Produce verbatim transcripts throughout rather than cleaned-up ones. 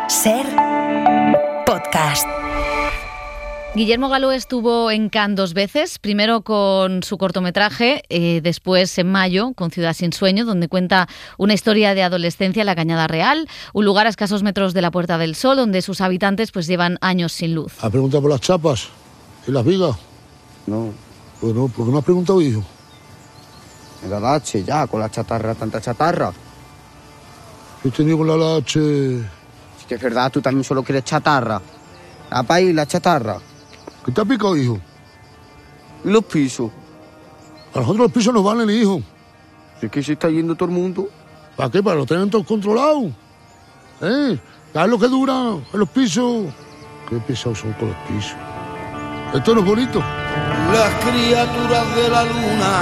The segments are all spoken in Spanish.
Ser podcast. Guillermo Galó estuvo en Cannes dos veces, primero con su cortometraje, eh, después en mayo con Ciudad sin sueño, donde cuenta una historia de adolescencia en la Cañada Real, un lugar a escasos metros de la Puerta del Sol, donde sus habitantes pues llevan años sin luz. ¿Has preguntado por las chapas y las vigas? No. Pues no, ¿por qué no has preguntado, hijo? En la lache, ya, con la chatarra, tanta chatarra. He tenido con la lache. Si que es verdad, tú también solo quieres chatarra. La país, la chatarra. ¿Qué te ha picado, hijo? ¿Y los pisos? A nosotros los pisos nos valen, hijo. ¿Es que se está yendo todo el mundo? ¿Para qué? Para lo tener todos controlados. ¿Eh? ¿Sabes lo que dura en los pisos? Qué pesados son todos los pisos. Esto no es bonito. Las criaturas de la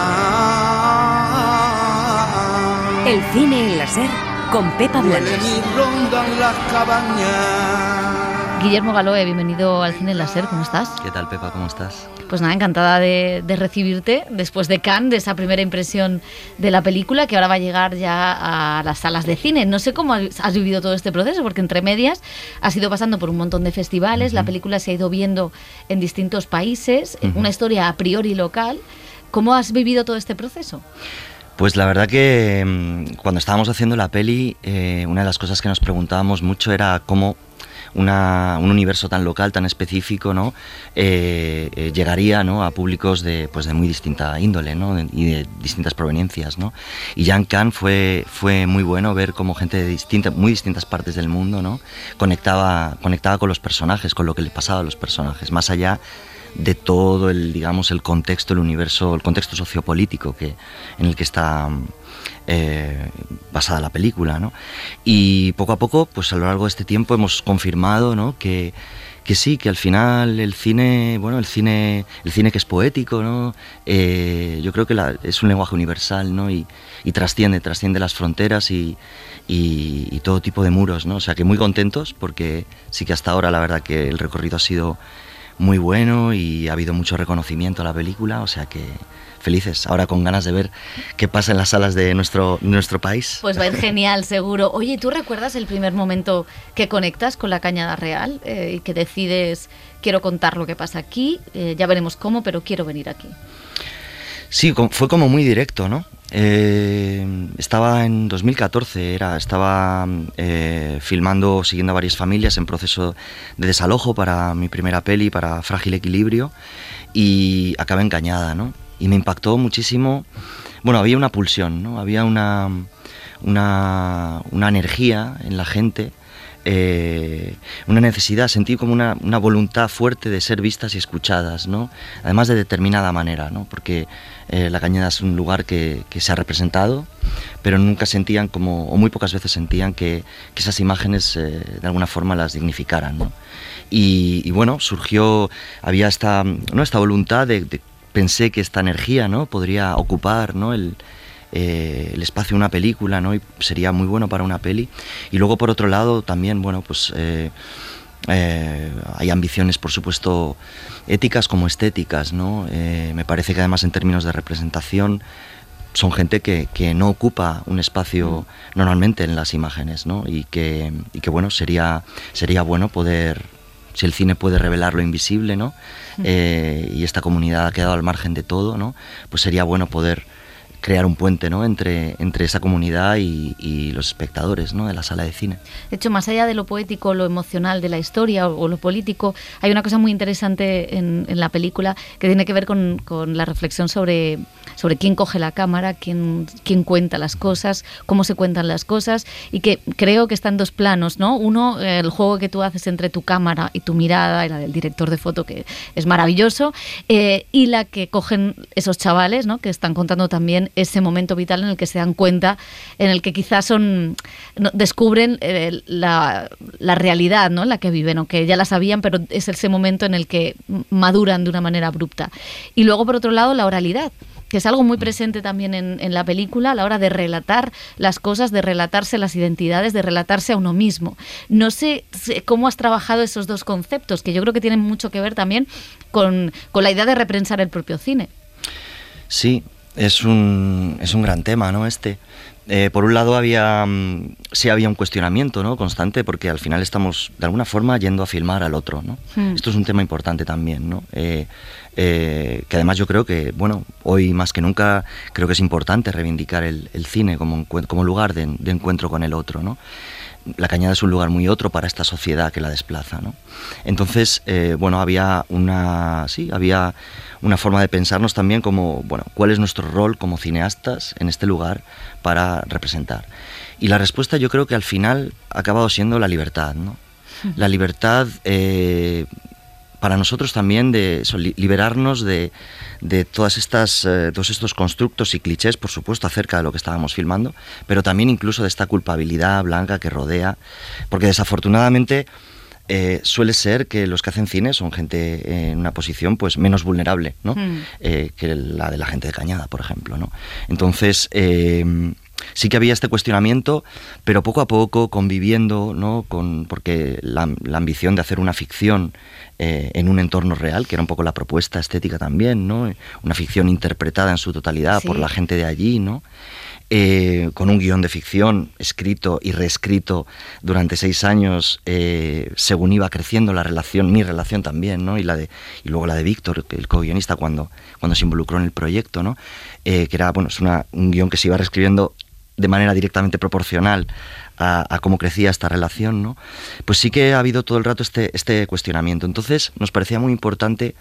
luna. El cine en la Ser con Pepa Blanes. Huelen y rondan las cabañas. Guillermo Galó, bienvenido al Cine en la Ser, ¿cómo estás? ¿Qué tal, Pepa? ¿Cómo estás? Pues nada, encantada de, de recibirte después de Cannes, de esa primera impresión de la película que ahora va a llegar ya a las salas de cine. No sé cómo has vivido todo este proceso, porque entre medias has ido pasando por un montón de festivales, uh-huh. La película se ha ido viendo en distintos países, uh-huh. Una historia a priori local. ¿Cómo has vivido todo este proceso? Pues la verdad que cuando estábamos haciendo la peli, eh, una de las cosas que nos preguntábamos mucho era cómo Una, un universo tan local, tan específico, ¿no? Eh, eh, llegaría, ¿no? A públicos de, pues de muy distinta índole, ¿no? De, y de distintas proveniencias, ¿no? Y ya en Cannes fue, fue muy bueno ver cómo gente de distinta, muy distintas partes del mundo, ¿no? conectaba, conectaba con los personajes, con lo que le pasaba a los personajes, más allá de todo el, digamos, el contexto, el universo, el contexto sociopolítico que, en el que está Eh, basada la película, ¿no? Y poco a poco, pues a lo largo de este tiempo hemos confirmado, ¿no? que, que sí, que al final el cine, bueno, el cine, el cine que es poético, ¿no? Eh, yo creo que la, es un lenguaje universal, ¿no? Y, y trasciende, trasciende las fronteras y, y, y todo tipo de muros, ¿no? O sea que muy contentos porque sí que hasta ahora la verdad que el recorrido ha sido muy bueno y ha habido mucho reconocimiento a la película, o sea que felices, ahora con ganas de ver qué pasa en las salas de nuestro, nuestro país. Pues va a ir genial, seguro. Oye, ¿tú recuerdas el primer momento que conectas con la Cañada Real eh, y que decides, quiero contar lo que pasa aquí, eh, ya veremos cómo, pero quiero venir aquí? Sí, fue como muy directo, ¿no? Eh, estaba en dos mil catorce, era, estaba eh, filmando, siguiendo a varias familias en proceso de desalojo para mi primera peli, para Frágil Equilibrio, y acabé en Cañada, ¿no? Y me impactó muchísimo, bueno, había una pulsión, ¿no? Había una, una, una energía en la gente, eh, una necesidad, sentí como una, una voluntad fuerte de ser vistas y escuchadas, ¿no? Además de determinada manera, ¿no? Porque eh, la Cañada es un lugar que, que se ha representado, pero nunca sentían como, o muy pocas veces sentían que, que esas imágenes eh, de alguna forma las dignificaran, ¿no? Y, y bueno, surgió, había esta, ¿no? esta voluntad de, de pensé que esta energía, ¿no? podría ocupar, ¿no? el, eh, el espacio de una película, ¿no? Y sería muy bueno para una peli. Y luego, por otro lado, también, bueno, pues eh, eh, hay ambiciones, por supuesto, éticas como estéticas, ¿no? Eh, me parece que además en términos de representación son gente que, que no ocupa un espacio normalmente en las imágenes, ¿no? Y que, y que bueno, sería, sería bueno poder, si el cine puede revelar lo invisible, ¿no? Eh, y esta comunidad ha quedado al margen de todo, ¿no? Pues sería bueno poder crear un puente, ¿no? entre, entre esa comunidad y, y los espectadores, ¿no? de la sala de cine. De hecho, más allá de lo poético, lo emocional de la historia o, o lo político, hay una cosa muy interesante en, en la película que tiene que ver con, con la reflexión sobre, sobre quién coge la cámara, quién, quién cuenta las cosas, cómo se cuentan las cosas, y que creo que está en dos planos, ¿no? Uno, el juego que tú haces entre tu cámara y tu mirada, y la del director de foto, que es maravilloso, eh, y la que cogen esos chavales, ¿no? que están contando también ese momento vital en el que se dan cuenta, en el que quizás son no, descubren eh, la, la realidad, ¿no? la que viven, o que ya la sabían, pero es ese momento en el que maduran de una manera abrupta. Y luego, por otro lado, la oralidad, que es algo muy presente también en, en la película a la hora de relatar las cosas, de relatarse las identidades, de relatarse a uno mismo. No sé cómo has trabajado esos dos conceptos, que yo creo que tienen mucho que ver también con, con la idea de repensar el propio cine. Sí, es un, es un gran tema, ¿no? Este, eh, por un lado había um, sí había un cuestionamiento, ¿no?, constante, porque al final estamos de alguna forma yendo a filmar al otro, ¿no? Mm. Esto es un tema importante también, ¿no? Eh, eh, que además yo creo que, bueno, hoy más que nunca creo que es importante reivindicar el, el cine como, como lugar de, de encuentro con el otro, ¿no? La Cañada es un lugar muy otro para esta sociedad que la desplaza, ¿no? Entonces, eh, bueno, había una, sí, había una forma de pensarnos también como, bueno, ¿cuál es nuestro rol como cineastas en este lugar para representar? Y la respuesta yo creo que al final ha acabado siendo la libertad, ¿no? La libertad eh, para nosotros también de eso, liberarnos de, de todas estas, eh, todos estos constructos y clichés, por supuesto, acerca de lo que estábamos filmando, pero también incluso de esta culpabilidad blanca que rodea, porque desafortunadamente eh, suele ser que los que hacen cine son gente en una posición pues menos vulnerable, ¿no? Mm. Eh, que la de la gente de Cañada, por ejemplo, ¿no? Entonces, eh, sí que había este cuestionamiento, pero poco a poco conviviendo, ¿no?, con, porque la, la ambición de hacer una ficción eh, en un entorno real, que era un poco la propuesta estética también, ¿no?, una ficción interpretada en su totalidad sí. por la gente de allí, ¿no?, eh, con un guión de ficción escrito y reescrito durante seis años, eh, según iba creciendo la relación, mi relación también, ¿no?, y la de y luego la de Víctor, el co-guionista, cuando, cuando se involucró en el proyecto, ¿no?, eh, que era, bueno, es una, un guión que se iba reescribiendo de manera directamente proporcional a, a cómo crecía esta relación, ¿no? Pues sí que ha habido todo el rato este, este cuestionamiento. Entonces nos parecía muy importante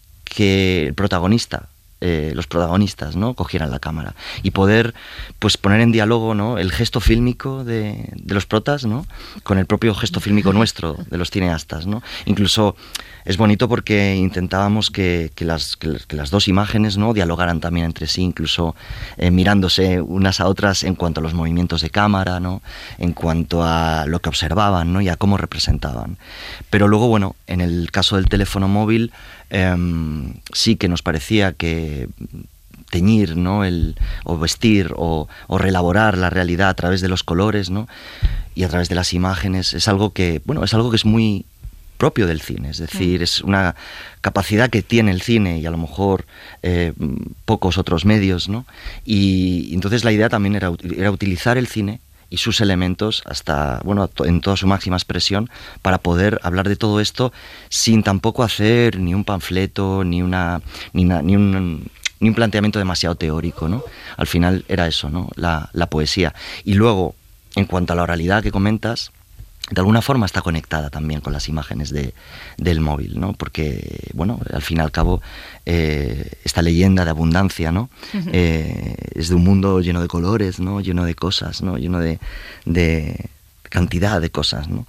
que el protagonista, eh, los protagonistas, ¿no?, cogieran la cámara y poder, pues, poner en diálogo, ¿no?, el gesto fílmico de, de los protas, ¿no?, con el propio gesto fílmico nuestro, de los cineastas, ¿no? Incluso es bonito porque intentábamos que, que, las, que, que las dos imágenes, ¿no?, dialogaran también entre sí, incluso eh, mirándose unas a otras en cuanto a los movimientos de cámara, ¿no?, en cuanto a lo que observaban, ¿no?, y a cómo representaban. Pero luego, bueno, en el caso del teléfono móvil, eh, sí que nos parecía que teñir, ¿no?, el, o vestir o, o reelaborar la realidad a través de los colores, ¿no?, y a través de las imágenes es algo que, bueno, es algo que es muy propio del cine, es decir, es una capacidad que tiene el cine y a lo mejor eh, pocos otros medios, ¿no? Y entonces la idea también era, era utilizar el cine y sus elementos hasta, bueno, en toda su máxima expresión para poder hablar de todo esto sin tampoco hacer ni un panfleto, ni una, ni, una, ni un ni un planteamiento demasiado teórico, ¿no? Al final era eso, ¿no?, la, la poesía. Y luego, en cuanto a la oralidad que comentas, de alguna forma está conectada también con las imágenes de, del móvil, ¿no? Porque, bueno, al fin y al cabo, eh, esta leyenda de abundancia, ¿no? Uh-huh. Eh, es de un mundo lleno de colores, ¿no?, lleno de cosas, ¿no?, lleno de, de cantidad de cosas, ¿no?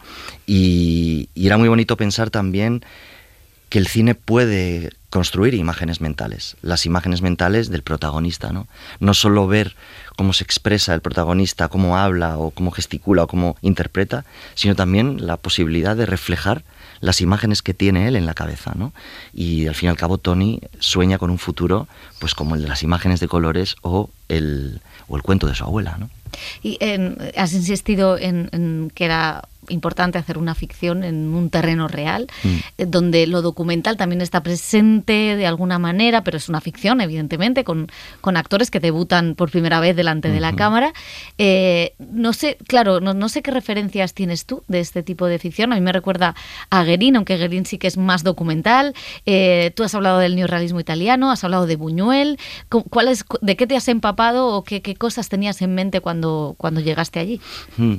Y, y era muy bonito pensar también que el cine puede construir imágenes mentales, las imágenes mentales del protagonista, ¿no? No solo ver cómo se expresa el protagonista, cómo habla o cómo gesticula o cómo interpreta, sino también la posibilidad de reflejar las imágenes que tiene él en la cabeza, ¿no? Y al fin y al cabo Tony sueña con un futuro pues como el de las imágenes de colores o el, o el cuento de su abuela, ¿no? Y eh, has insistido en, en que era importante hacer una ficción en un terreno real, mm. eh, donde lo documental también está presente de alguna manera, pero es una ficción, evidentemente, con, con actores que debutan por primera vez delante uh-huh. de la cámara. Eh, no sé, claro, no, no sé qué referencias tienes tú de este tipo de ficción. A mí me recuerda a Guerín, aunque Guerín sí que es más documental. Eh, tú has hablado del neorrealismo italiano, has hablado de Buñuel. ¿Cuál es, ¿De qué te has empapado o qué, qué cosas tenías en mente cuando, cuando llegaste allí? Mm.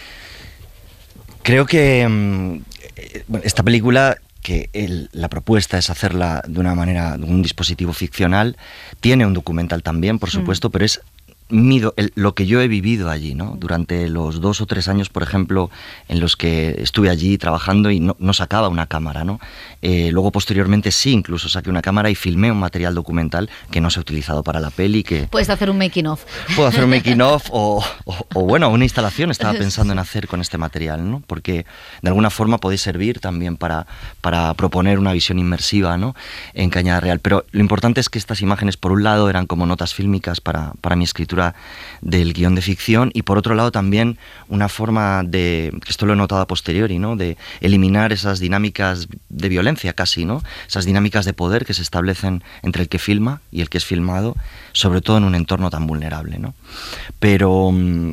Creo que um, esta película, que el, la propuesta es hacerla de una manera, de un dispositivo ficcional, tiene un documental también, por supuesto, mm. pero es mi, el, lo que yo he vivido allí, ¿no? Durante los dos o tres años, por ejemplo, en los que estuve allí trabajando y no, no sacaba una cámara, ¿no? Eh, luego, posteriormente, sí, incluso saqué una cámara y filmé un material documental que no se ha utilizado para la peli. Que puedes hacer un making of. Puedo hacer un making of o, o, o, bueno, una instalación estaba pensando en hacer con este material, ¿no? Porque de alguna forma podéis servir también para, para proponer una visión inmersiva, ¿no?, en Cañada Real. Pero lo importante es que estas imágenes, por un lado, eran como notas fílmicas para, para mi escritura, escritura del guión de ficción, y por otro lado también una forma de, que esto lo he notado a posteriori, ¿no? De eliminar esas dinámicas de violencia casi, ¿no? Esas dinámicas de poder que se establecen entre el que filma y el que es filmado, sobre todo en un entorno tan vulnerable, ¿no? Pero...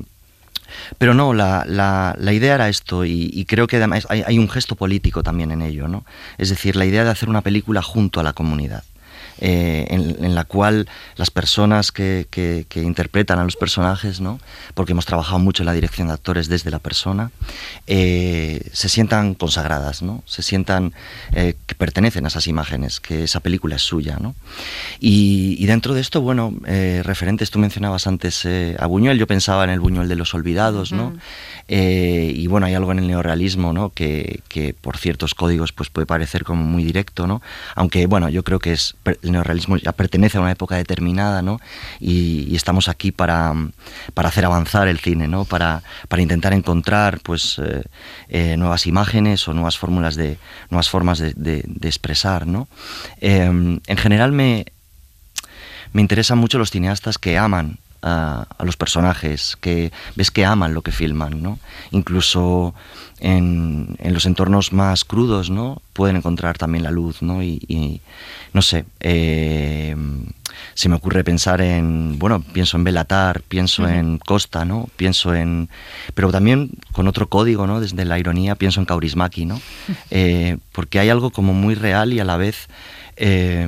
Pero no, la, la, la idea era esto, y, y creo que además hay, hay un gesto político también en ello, ¿no? Es decir, la idea de hacer una película junto a la comunidad. Eh, en, en la cual las personas que, que, que interpretan a los personajes, ¿no? Porque hemos trabajado mucho en la dirección de actores desde la persona, eh, se sientan consagradas, ¿no? Se sientan eh, que pertenecen a esas imágenes, que esa película es suya, ¿no? Y, y dentro de esto, bueno, eh, referentes, tú mencionabas antes eh, a Buñuel, yo pensaba en el Buñuel de los olvidados, ¿no? Mm. Eh, y bueno, hay algo en el neorrealismo, ¿no? Que, que por ciertos códigos pues puede parecer como muy directo, ¿no? Aunque bueno, yo creo que es el neorrealismo ya pertenece a una época determinada, ¿no? Y, y estamos aquí para, para hacer avanzar el cine, ¿no? Para, para intentar encontrar pues eh, eh, nuevas imágenes o nuevas fórmulas de nuevas formas de, de, de expresar, ¿no? Eh, en general me me interesan mucho los cineastas que aman A, a los personajes, que ves que aman lo que filman, ¿no? Incluso en, en los entornos más crudos, ¿no? Pueden encontrar también la luz, ¿no? Y, y no sé, eh, se me ocurre pensar en, bueno, pienso en Bélatar, pienso uh-huh. en Costa, ¿no? Pienso en, pero también con otro código, ¿no? Desde la ironía pienso en Kaurismäki, ¿no? Eh, porque hay algo como muy real y a la vez eh,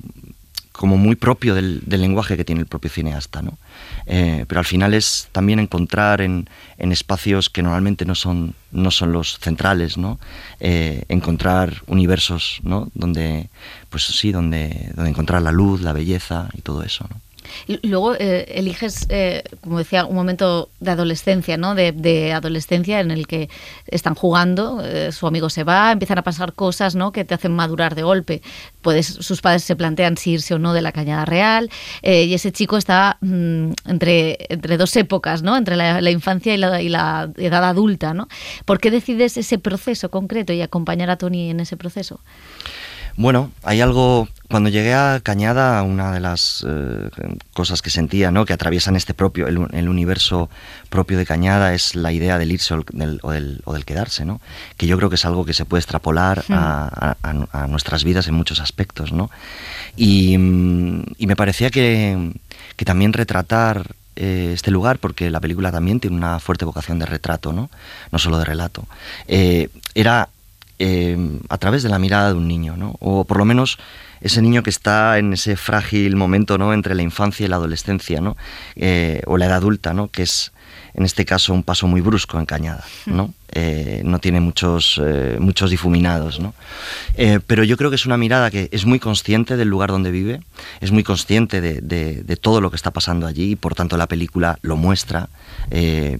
como muy propio del, del lenguaje que tiene el propio cineasta, ¿no? Eh, pero al final es también encontrar en, en espacios que normalmente no son, no son los centrales, ¿no? Eh, encontrar universos, ¿no? Donde, pues sí, donde, donde encontrar la luz, la belleza y todo eso, ¿no? Y luego eh, eliges, eh, como decía, un momento de adolescencia, ¿no? De, de adolescencia en el que están jugando, eh, su amigo se va, empiezan a pasar cosas, ¿no? Que te hacen madurar de golpe. Puedes, sus padres se plantean si irse o no de la Cañada Real, eh, y ese chico está mmm, entre, entre dos épocas, ¿no? Entre la, la infancia y la, y la edad adulta, ¿no? ¿Por qué decides ese proceso concreto y acompañar a Toni en ese proceso? Bueno, hay algo... Cuando llegué a Cañada, una de las eh, cosas que sentía, ¿no? Que atraviesan este propio, el, el universo propio de Cañada, es la idea del irse o del, o, del, o del quedarse, ¿no? Que yo creo que es algo que se puede extrapolar sí. a, a, a nuestras vidas en muchos aspectos, ¿no? Y, y me parecía que, que también retratar eh, este lugar, porque la película también tiene una fuerte vocación de retrato, ¿no? No solo de relato. Eh, era eh, a través de la mirada de un niño, ¿no? O por lo menos ese niño que está en ese frágil momento, ¿no? Entre la infancia y la adolescencia, ¿no? Eh, o la edad adulta, ¿no? Que es, en este caso, un paso muy brusco en Cañada, ¿no? Eh, no tiene muchos, eh, muchos difuminados, ¿no? Eh, pero yo creo que es una mirada que es muy consciente del lugar donde vive, es muy consciente de, de, de todo lo que está pasando allí, y por tanto la película lo muestra eh,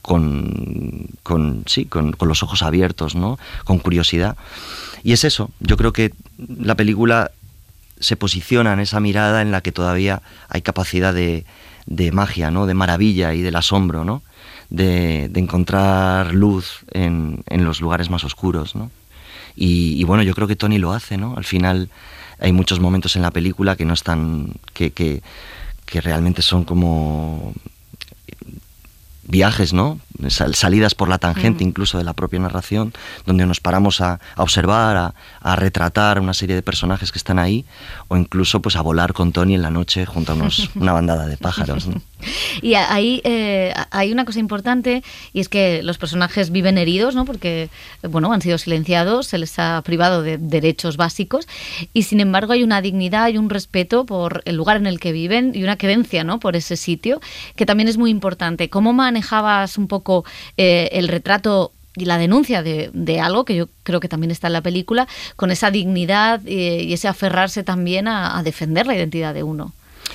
con, con, sí, con, con los ojos abiertos, ¿no? Con curiosidad. Y es eso, yo creo que la película se posiciona en esa mirada en la que todavía hay capacidad de, de magia, ¿no? De maravilla y del asombro, ¿no? De, de encontrar luz en, en los lugares más oscuros, ¿no? Y, y bueno, yo creo que Toni lo hace, ¿no? Al final hay muchos momentos en la película que no están, que, que, que realmente son como viajes, ¿no? Salidas por la tangente, mm. incluso de la propia narración, donde nos paramos a, a observar, a, a retratar una serie de personajes que están ahí, o incluso pues a volar con Toni en la noche junto a unos, una bandada de pájaros, ¿no? Y ahí eh, hay una cosa importante, y es que los personajes viven heridos, ¿no? Porque bueno, han sido silenciados, se les ha privado de derechos básicos, y sin embargo hay una dignidad y un respeto por el lugar en el que viven y una querencia, ¿no? Por ese sitio, que también es muy importante. ¿Cómo manejabas un poco eh, el retrato y la denuncia de, de algo que yo creo que también está en la película, con esa dignidad eh, y ese aferrarse también a, a defender la identidad de uno?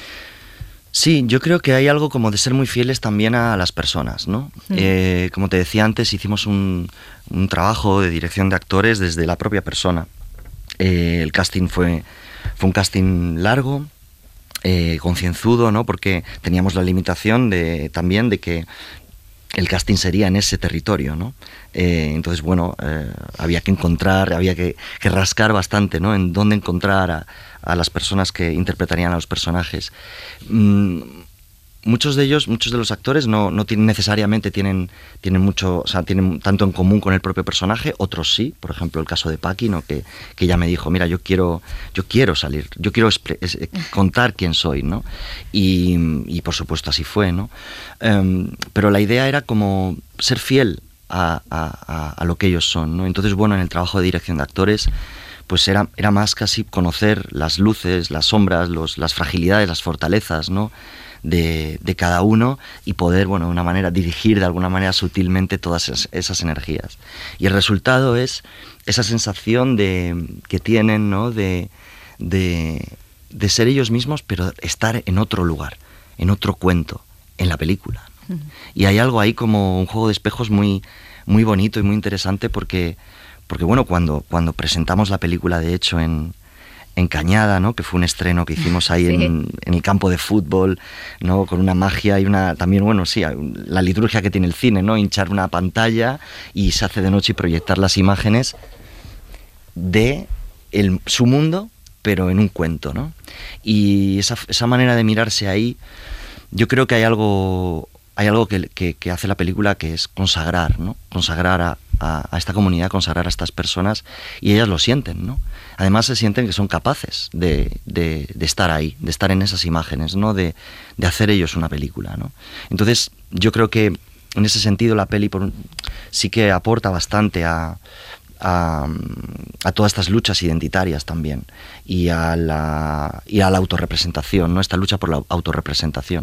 Sí, yo creo que hay algo como de ser muy fieles también a las personas, ¿no? Mm. Eh, como te decía antes, hicimos un, un trabajo de dirección de actores desde la propia persona. Eh, el casting fue, fue un casting largo, eh, concienzudo, ¿no? Porque teníamos la limitación de, también de que el casting sería en ese territorio, ¿no? Eh, entonces, bueno, eh, había que encontrar, había que, que rascar bastante, ¿no? En dónde encontrar a, a las personas que interpretarían a los personajes. Mm, muchos de ellos, muchos de los actores no, no tienen necesariamente tienen, tienen mucho, o sea, tienen tanto en común con el propio personaje, otros sí, por ejemplo el caso de Paqui, ¿no? que, que ella me dijo, mira, yo quiero, yo quiero salir, yo quiero expre- es, contar quién soy, ¿no? Y, y por supuesto así fue, ¿no? Um, pero la idea era como ser fiel a, a, a lo que ellos son, ¿no? Entonces, bueno, en el trabajo de dirección de actores, pues era, era más casi conocer las luces, las sombras, los, las fragilidades, las fortalezas, ¿no? De, de cada uno y poder, bueno, de una manera, dirigir de alguna manera sutilmente todas esas, esas energías. Y el resultado es esa sensación de, que tienen, ¿no? de, de, de ser ellos mismos, pero estar en otro lugar, en otro cuento, en la película, ¿no? Uh-huh. Y hay algo ahí como un juego de espejos muy, muy bonito y muy interesante porque, porque bueno, cuando, cuando presentamos la película, de hecho, en en Cañada, ¿no? Que fue un estreno que hicimos ahí sí. en, en el campo de fútbol, ¿no? Con una magia y una también, bueno, sí, la liturgia que tiene el cine, ¿no? Hinchar una pantalla y se hace de noche y proyectar las imágenes de el, su mundo, pero en un cuento, ¿no? Y esa, esa manera de mirarse ahí, yo creo que hay algo, hay algo que, que, que hace la película, que es consagrar, ¿no? Consagrar a, a, a esta comunidad, consagrar a estas personas, y ellas lo sienten, ¿no? Además se sienten que son capaces de, de, de estar ahí, de estar en esas imágenes, ¿no? De, de hacer ellos una película, ¿no? Entonces yo creo que en ese sentido la peli por, sí que aporta bastante a, a, a todas estas luchas identitarias también y a la, y a la autorrepresentación, ¿no? Esta lucha por la autorrepresentación.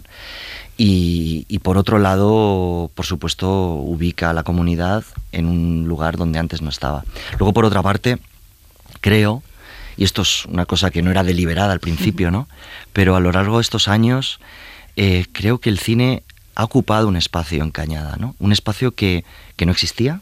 Y, y por otro lado, por supuesto, ubica a la comunidad en un lugar donde antes no estaba. Luego, por otra parte, creo, y esto es una cosa que no era deliberada al principio, ¿no? Pero a lo largo de estos años, eh, creo que el cine ha ocupado un espacio en Cañada, ¿no? Un espacio que, que no existía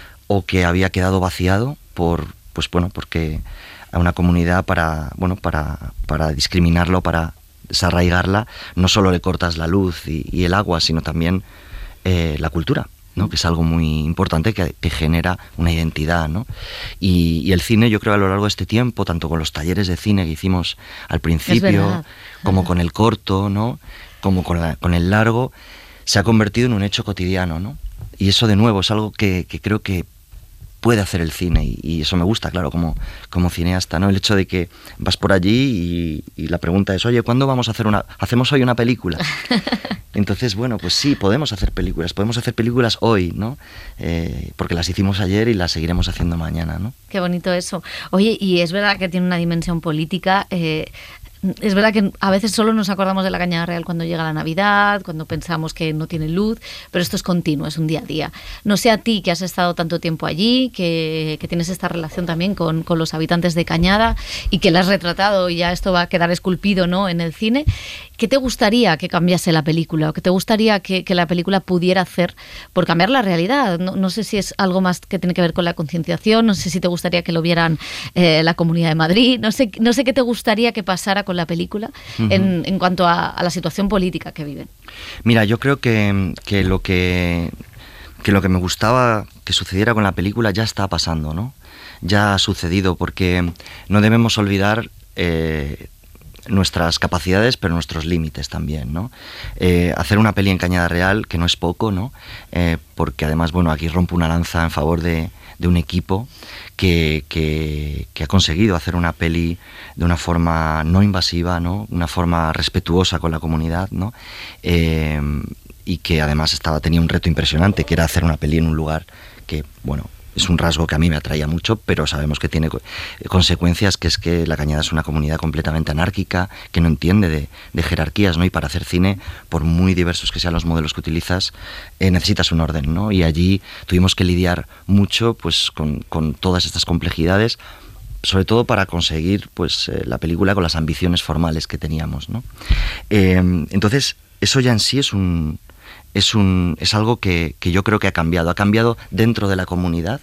o que había quedado vaciado por, pues bueno, porque a una comunidad para, bueno, para, para discriminarlo, para desarraigarla, no solo le cortas la luz y, y el agua, sino también eh, la cultura, ¿no? Que es algo muy importante que, que genera una identidad, ¿no? Y, y el cine, yo creo, a lo largo de este tiempo, tanto con los talleres de cine que hicimos al principio, como Ajá. con el corto, ¿no? Como con, la, con el largo, se ha convertido en un hecho cotidiano, ¿no? Y eso, de nuevo, es algo que, que creo que puede hacer el cine, y, y eso me gusta, claro, como, como cineasta, ¿no? El hecho de que vas por allí y, y la pregunta es, oye, ¿cuándo vamos a hacer una, hacemos hoy una película? Entonces, bueno, pues sí, podemos hacer películas, podemos hacer películas hoy, ¿no? Eh, porque las hicimos ayer y las seguiremos haciendo mañana, ¿no? Qué bonito eso. Oye, y es verdad que tiene una dimensión política. eh, Es verdad que a veces solo nos acordamos de la Cañada Real cuando llega la Navidad, cuando pensamos que no tiene luz, pero esto es continuo, es un día a día. No sé a ti, que has estado tanto tiempo allí, que, que tienes esta relación también con, con los habitantes de Cañada y que la has retratado y ya esto va a quedar esculpido, ¿no?, en el cine. ¿Qué te gustaría que cambiase la película o qué te gustaría que, que la película pudiera hacer por cambiar la realidad? No, no sé si es algo más que tiene que ver con la concienciación, no sé si te gustaría que lo vieran eh, la Comunidad de Madrid, no sé, no sé qué te gustaría que pasara con la película uh-huh. en, en cuanto a, a la situación política que viven. Mira, yo creo que, que, lo que, que lo que me gustaba que sucediera con la película ya está pasando, ¿no? Ya ha sucedido, porque no debemos olvidar eh, nuestras capacidades, pero nuestros límites también, ¿no? Eh, hacer una peli en Cañada Real, que no es poco, ¿no? Eh, porque además, bueno, aquí rompo una lanza en favor de, de un equipo que, que, que ha conseguido hacer una peli de una forma no invasiva, ¿no? Una forma respetuosa con la comunidad, ¿no? Eh, y que además estaba, tenía un reto impresionante, que era hacer una peli en un lugar que, bueno, es un rasgo que a mí me atraía mucho, pero sabemos que tiene consecuencias, que es que la Cañada es una comunidad completamente anárquica, que no entiende de, de jerarquías, ¿no? Y para hacer cine, por muy diversos que sean los modelos que utilizas, eh, necesitas un orden, ¿no? Y allí tuvimos que lidiar mucho, pues, con, con todas estas complejidades, sobre todo para conseguir, pues, eh, la película con las ambiciones formales que teníamos, ¿no? Eh, entonces, eso ya en sí es un... Es, un, es algo que, que yo creo que ha cambiado. Ha cambiado dentro de la comunidad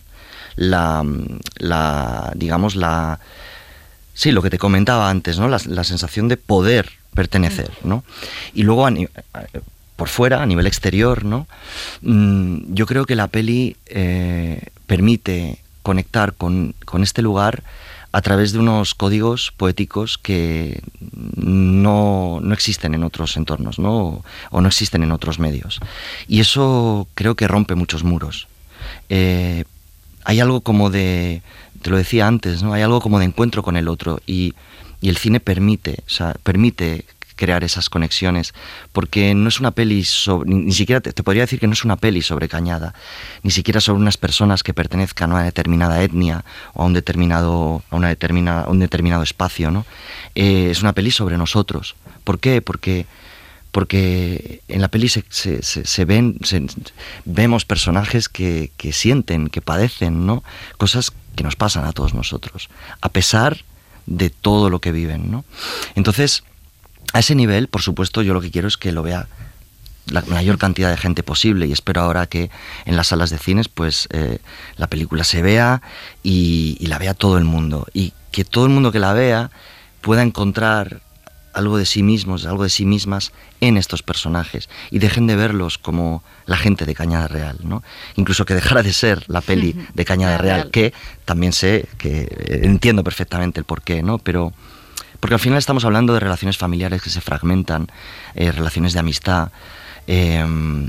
la, la digamos, la... Sí, lo que te comentaba antes, ¿no? La, la sensación de poder pertenecer, ¿no? Y luego, a, por fuera, a nivel exterior, ¿no? Yo creo que la peli eh, permite conectar con, con este lugar a través de unos códigos poéticos que no, no existen en otros entornos, ¿no? O, o no existen en otros medios. Y eso creo que rompe muchos muros. Eh, hay algo como de, te lo decía antes, ¿no? Hay algo como de encuentro con el otro, y, y el cine permite, o sea, permite crear esas conexiones, porque no es una peli sobre, ni, ni siquiera te, te podría decir que no es una peli sobre Cañada, ni siquiera sobre unas personas que pertenezcan a una determinada etnia o a un determinado, a una determinada, a un determinado espacio, ¿no? Eh, es una peli sobre nosotros. ¿Por qué? Porque porque en la peli se, se, se, se ven, se, vemos personajes que, que sienten, que padecen, ¿no? Cosas que nos pasan a todos nosotros, a pesar de todo lo que viven, ¿no? Entonces, a ese nivel, por supuesto, yo lo que quiero es que lo vea la mayor cantidad de gente posible, y espero ahora que en las salas de cines pues eh, la película se vea y, y la vea todo el mundo, y que todo el mundo que la vea pueda encontrar algo de sí mismos, algo de sí mismas en estos personajes, y dejen de verlos como la gente de Cañada Real, ¿no? Incluso que dejara de ser la peli de Cañada Real, que también sé, que entiendo perfectamente el porqué, ¿no? Pero porque al final estamos hablando de relaciones familiares que se fragmentan, eh, relaciones de amistad, eh,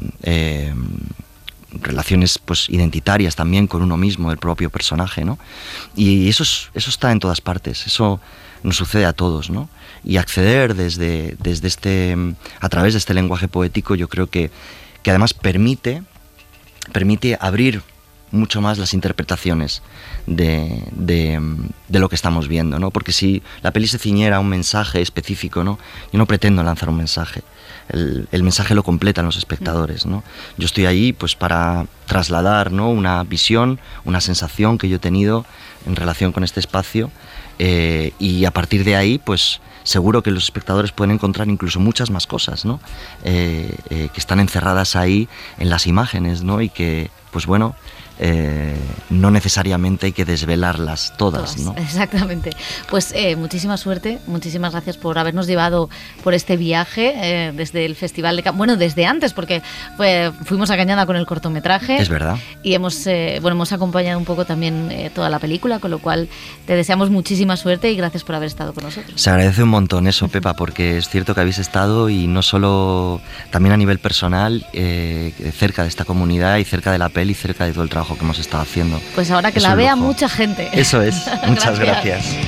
eh, relaciones pues identitarias también con uno mismo, el propio personaje, ¿no? Y eso, es, eso está en todas partes, eso nos sucede a todos, ¿no? Y acceder desde, desde este, a través de este lenguaje poético, yo creo que, que además permite, permite abrir mucho más las interpretaciones de, de, de lo que estamos viendo, ¿no? Porque si la peli se ciñera a un mensaje específico, ¿no? Yo no pretendo lanzar un mensaje. El, el mensaje lo completan los espectadores, ¿no? Yo estoy ahí pues para trasladar, ¿no? Una visión, una sensación que yo he tenido en relación con este espacio, eh, y a partir de ahí pues seguro que los espectadores pueden encontrar incluso muchas más cosas, ¿no? Eh, eh, que están encerradas ahí en las imágenes, ¿no? Y que pues bueno, Eh, no necesariamente hay que desvelarlas todas, ¿no? Exactamente. Pues eh, muchísima suerte, muchísimas gracias por habernos llevado por este viaje eh, desde el Festival de Cannes, bueno, desde antes, porque fue, fuimos a Cañada con el cortometraje. Es verdad. Y hemos, eh, bueno, hemos acompañado un poco también eh, toda la película, con lo cual te deseamos muchísima suerte y gracias por haber estado con nosotros. Se agradece un montón eso, Pepa, porque es cierto que habéis estado, y no solo, también a nivel personal, eh, cerca de esta comunidad y cerca de la peli, cerca de todo el trabajo que hemos estado haciendo. Pues ahora que es la vea lujo. mucha gente. Eso es. Muchas gracias. gracias.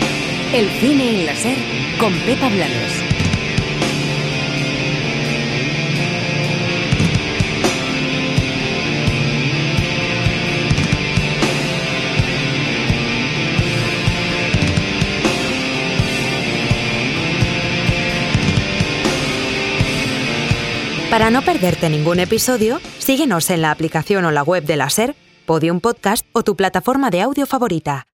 El cine en la SER con Pepa Blanes. Para no perderte ningún episodio, síguenos en la aplicación o la web de la SER, Podium Podcast o tu plataforma de audio favorita.